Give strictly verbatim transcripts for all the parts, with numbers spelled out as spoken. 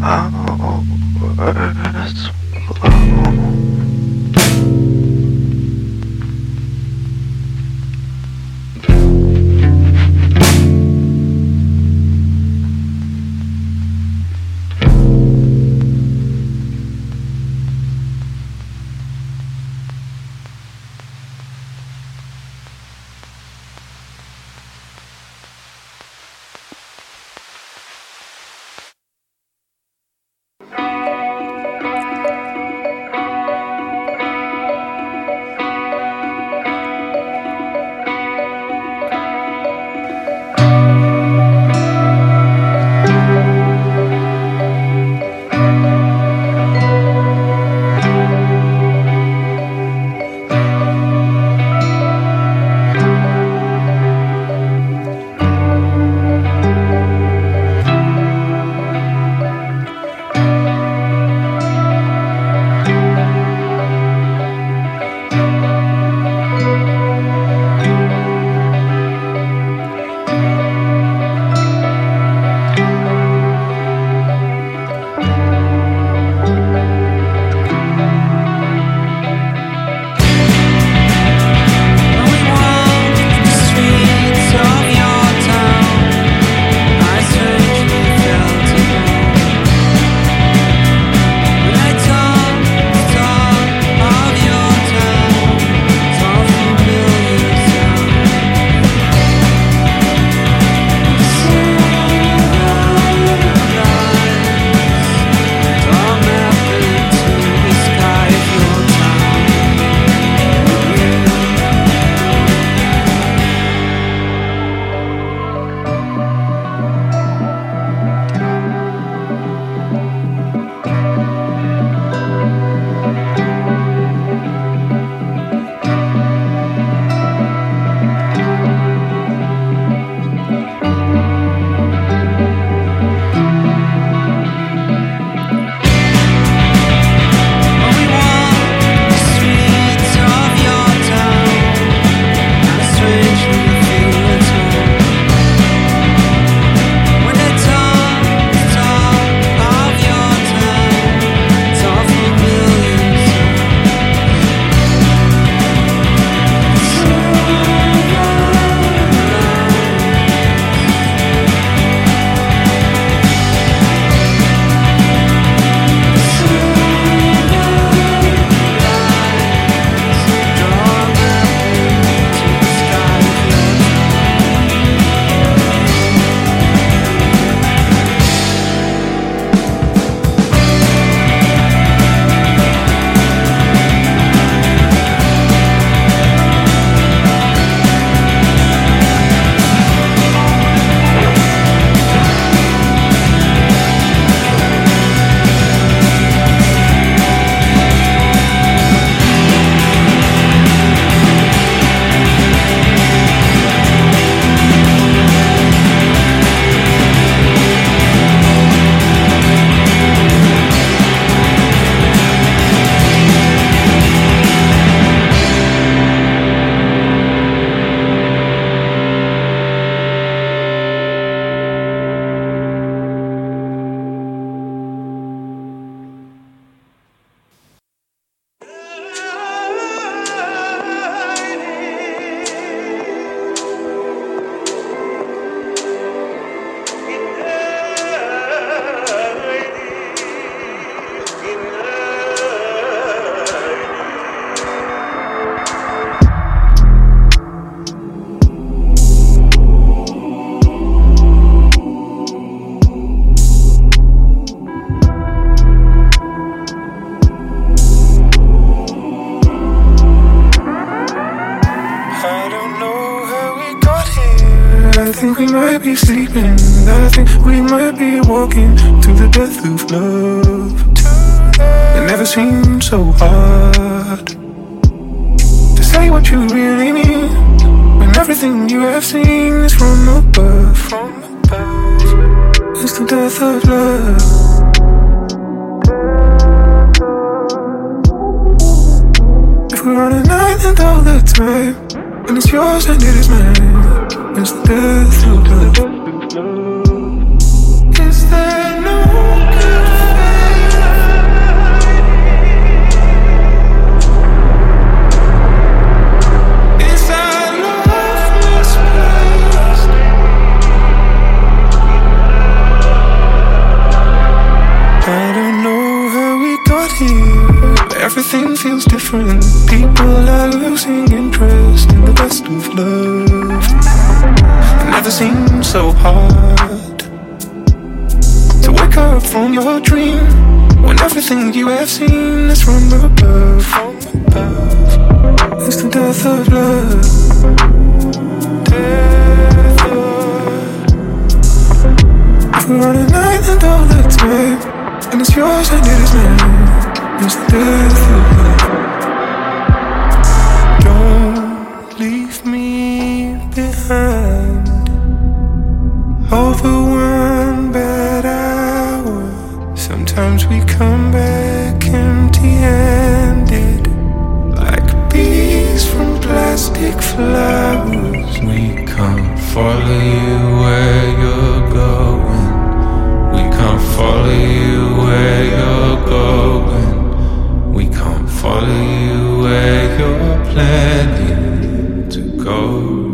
think we might be sleeping. I think we might be walking to the death of love. It never seemed so hard to say what you really mean when everything you have seen is from above. From above. It's the death of love. If we're on an island all the time, and it's yours and it is mine, it's the death of love. Is there no good everything feels different. People are losing interest in the best of love. It never seemed so hard to wake up from your dream when everything you have seen is from above. From above. It's the death of love. Death of. If we're on an island all the time, and it's yours and it is mine, it's the death of love. Don't leave me behind. Oh, the one bad hour. Sometimes we come back empty-handed, like bees from plastic flowers. We can't follow you where you're going. We can't follow you where you're going. We can't follow you where you're planning to go.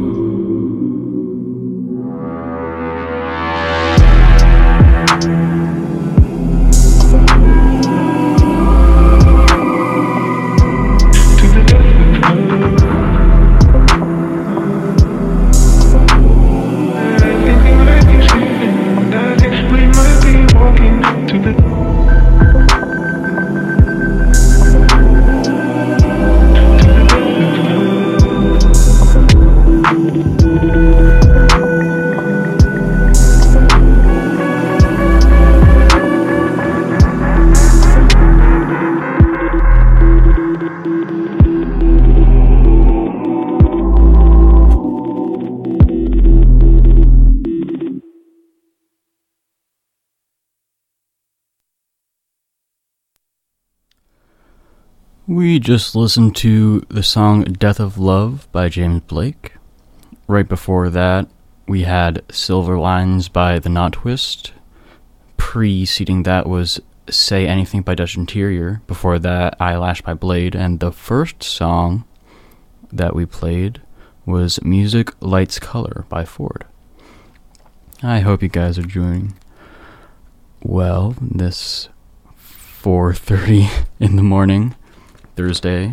We just listened to the song Death of Love by James Blake. Right before that, we had Silver Lines by The Knot Twist. Preceding that was Say Anything by Dutch Interior. Before that, Eyelash by Blade. And the first song that we played was Music Lights Color by Ford. I hope you guys are doing well this four thirty in the morning. Thursday.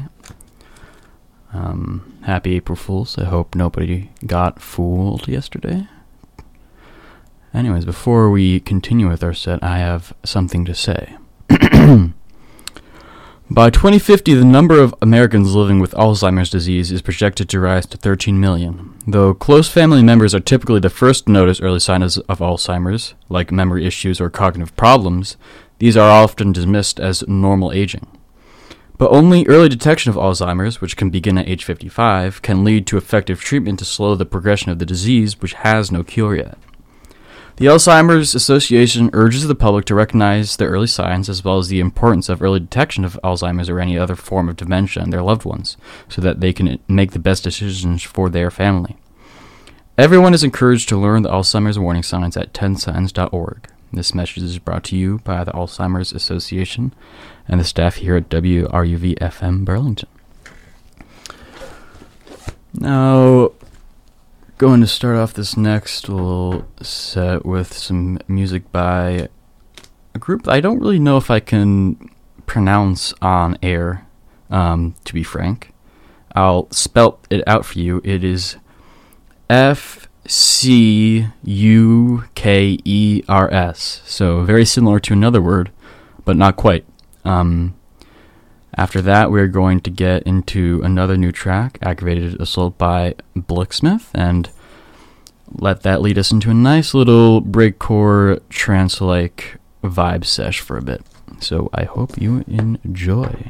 Um, happy April Fools. I hope nobody got fooled yesterday. Anyways, before we continue with our set, I have something to say. By twenty fifty, the number of Americans living with Alzheimer's disease is projected to rise to thirteen million. Though close family members are typically the first to notice early signs of Alzheimer's, like memory issues or cognitive problems, these are often dismissed as normal aging. But only early detection of Alzheimer's, which can begin at age fifty-five, can lead to effective treatment to slow the progression of the disease, which has no cure yet. The Alzheimer's Association urges the public to recognize the early signs as well as the importance of early detection of Alzheimer's or any other form of dementia in their loved ones, so that they can make the best decisions for their family. Everyone is encouraged to learn the Alzheimer's warning signs at ten signs dot org. This message is brought to you by the Alzheimer's Association and the staff here at W R U V F M Burlington. Now, going to start off this next little set with some music by a group I don't really know if I can pronounce on air, um, to be frank. I'll spell it out for you. It is F C U K E R S. So very similar to another word, but not quite. Um, after that, we're going to get into another new track, Aggravated Assault by Blicksmith, and let that lead us into a nice little breakcore trance-like vibe sesh for a bit. So I hope you enjoy.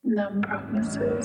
Numb promises.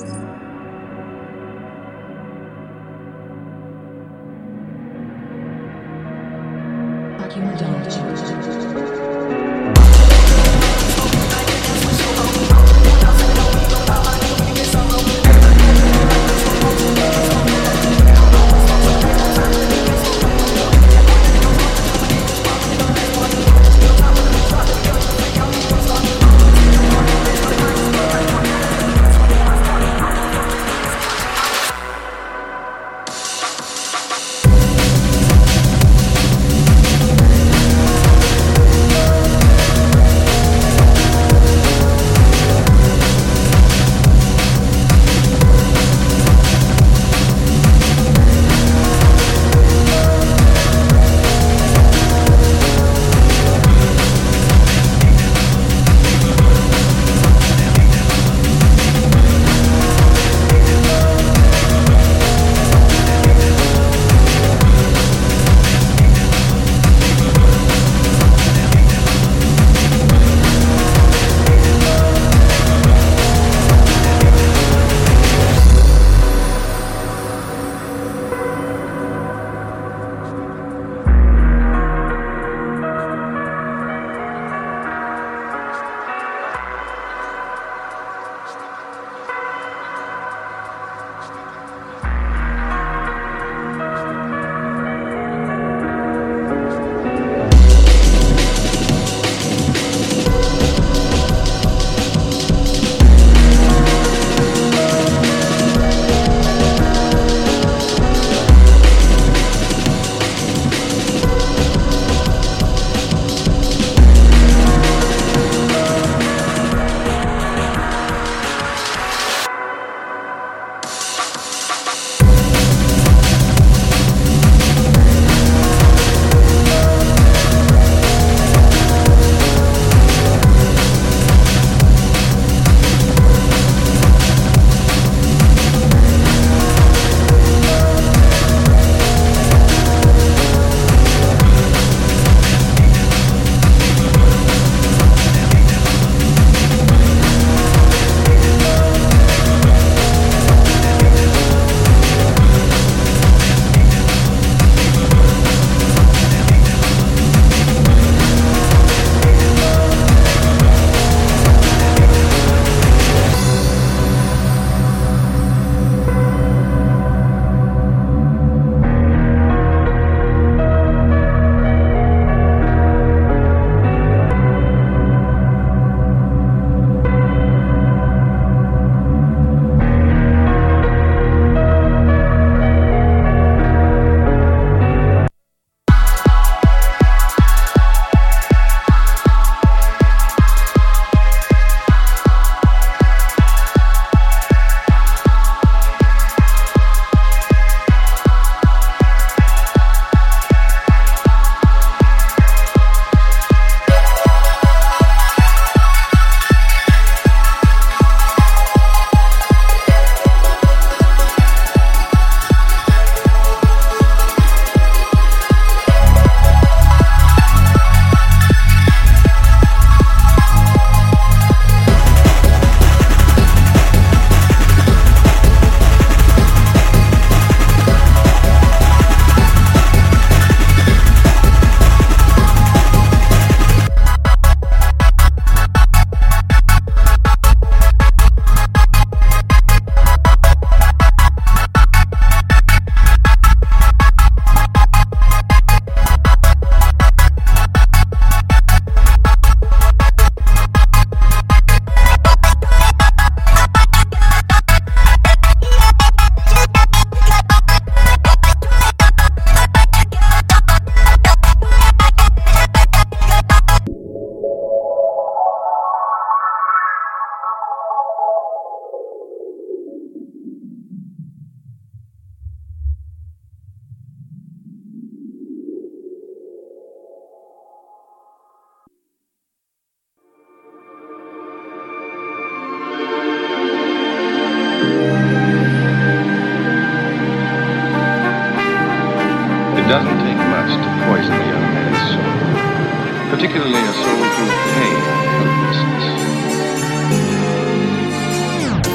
It doesn't take much to poison a young man's soul, particularly a soul through pain and helplessness.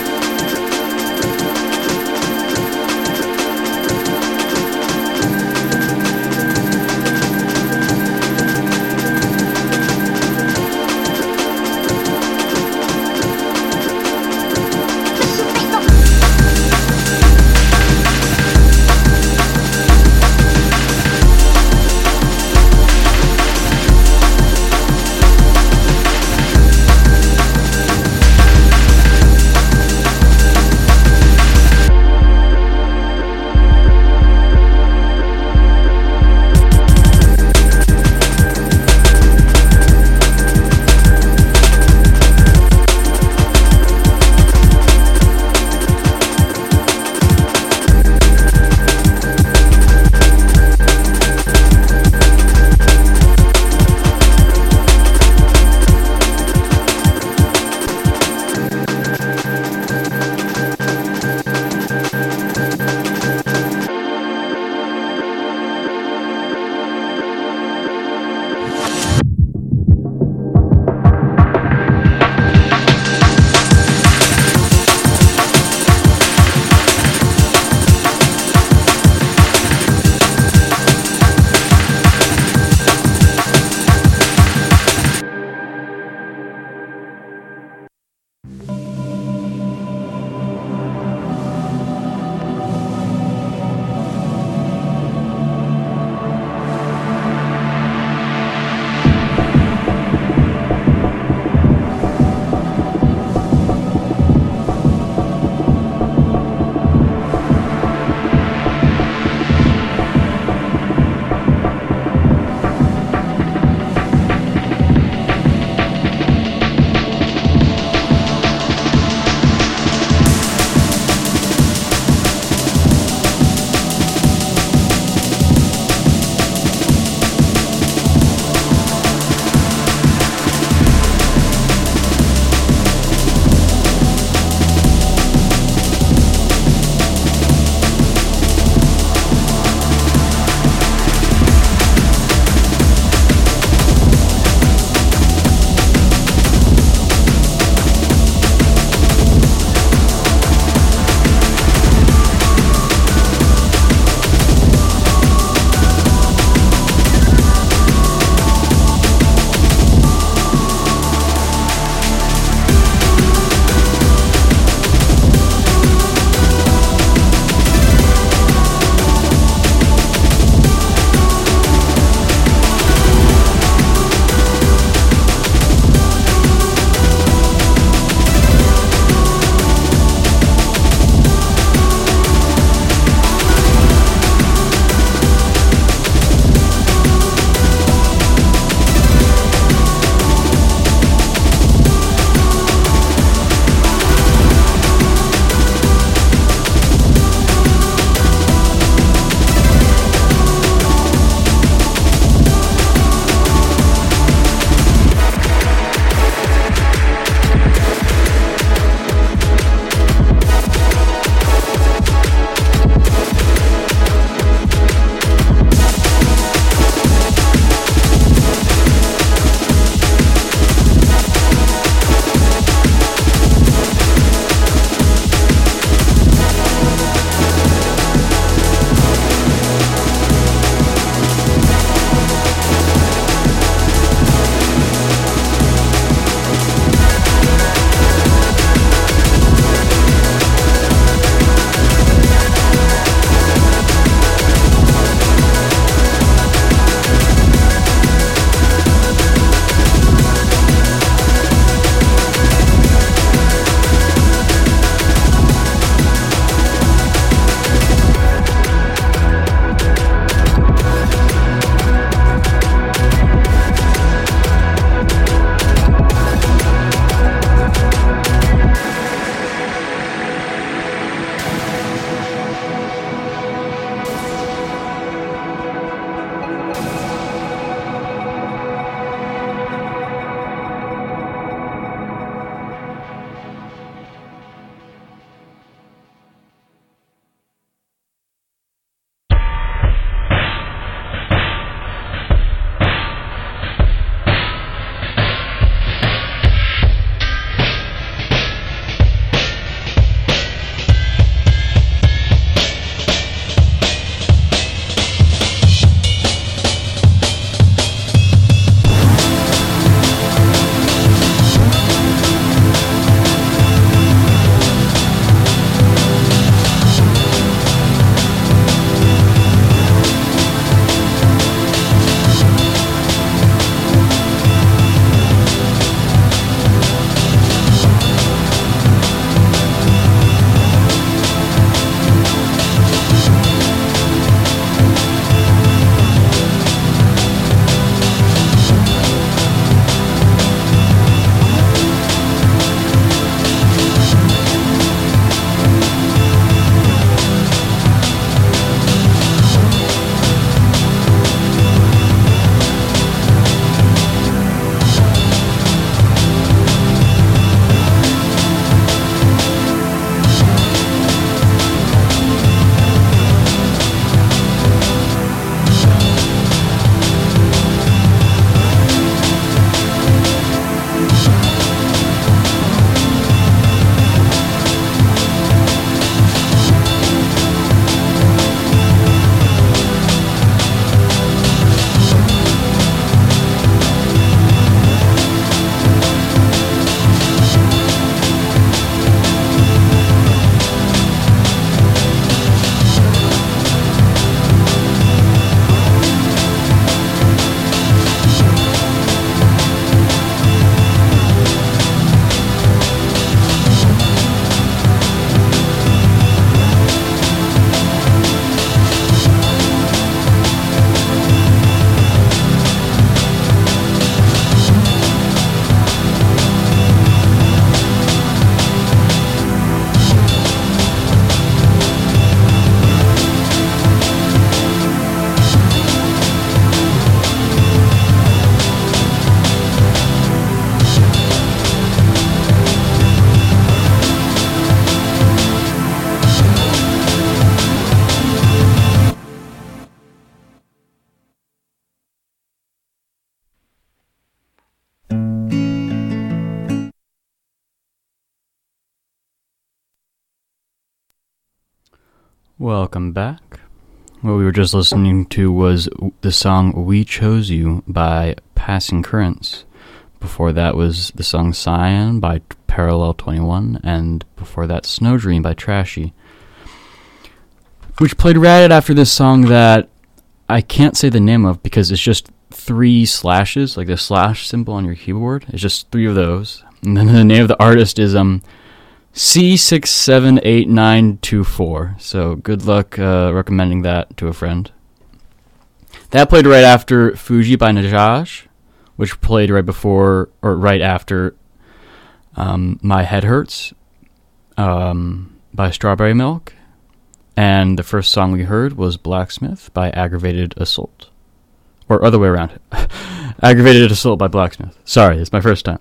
Welcome back. What we were just listening to was the song We Chose You by Passing Currents. Before that was the song Cyan by Parallel twenty-one, and before that Snow Dream by Trashy, which played right after this song that I can't say the name of because it's just three slashes, like the slash symbol on your keyboard. It's just three of those. And then the name of the artist is um C six seven eight nine two four. So good luck uh, recommending that to a friend. That played right after Fuji by Najaj, which played right before or right after um, My Head Hurts um, by Strawberry Milk. And the first song we heard was Blacksmith by Aggravated Assault. Or other way around. Aggravated Assault by Blacksmith. Sorry, it's my first time.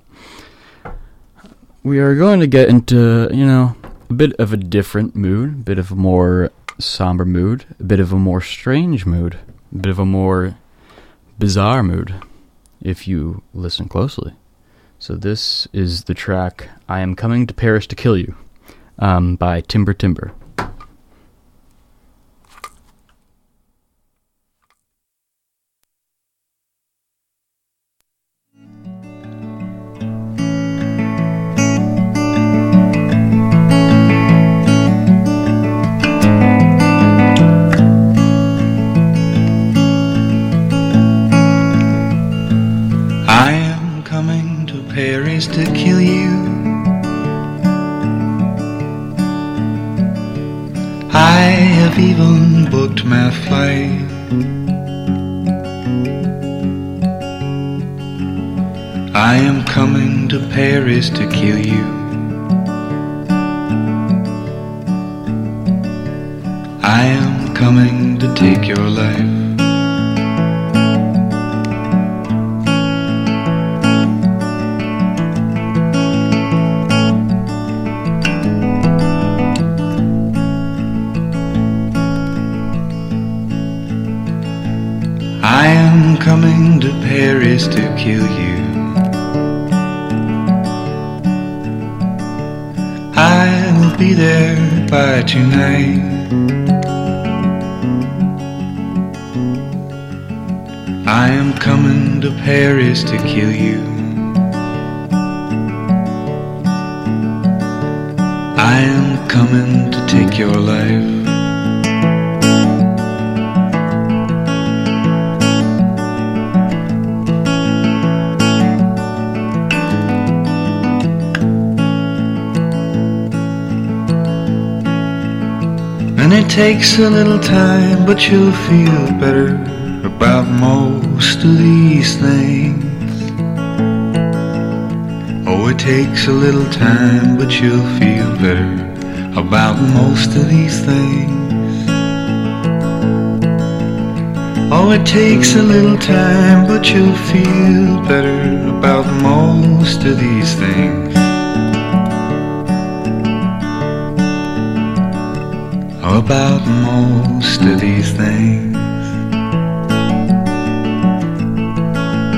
We are going to get into, you know, a bit of a different mood, a bit of a more somber mood, a bit of a more strange mood, a bit of a more bizarre mood, if you listen closely. So this is the track I Am Coming to Paris to Kill You um, by Timber Timber. To kill you, I have even booked my flight. I am coming to Paris to kill you. I am coming to take your life. I am coming to Paris to kill you. I will be there by tonight. I am coming to Paris to kill you. I am coming to take your life. And it takes a little time, but you'll feel better about most of these things. Oh, it takes a little time, but you'll feel better about most of these things. Oh, it takes a little time, but you'll feel better about most of these things. About most of these things.